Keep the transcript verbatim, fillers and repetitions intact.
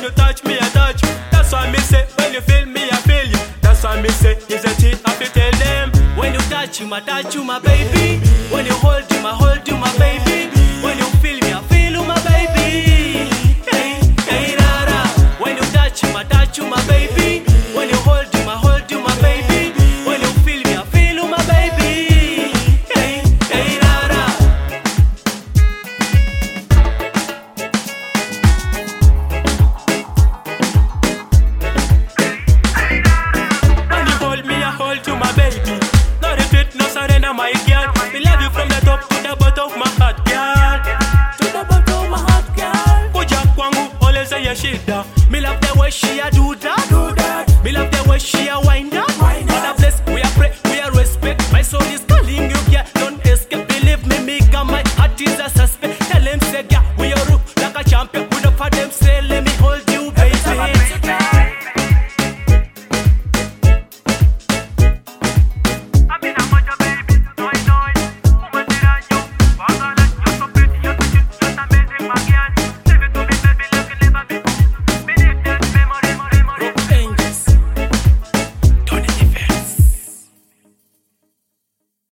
you touch me, I touch you. That's why me say, when you feel me, I feel you. That's why me say, is a thing I have to tell them. When you touch you, I touch you, my baby. When you hold you, I hold you, my baby. When you feel me, I feel you, my baby. Hey, hey, rara. When you touch you, I touch you, my baby. When you hold you, I hold you, my baby. When you feel me, I feel you, my baby. Hey, hey, rara. When you hold me, I hold you, my baby. No retreat, no surrender, my girl. Me love you from the top to the bottom of my heart, girl. To the bottom of my heart, girl. Kuja kwangu, always say your shit down. Me love the way she a do that, do that. Me love the way she a wine.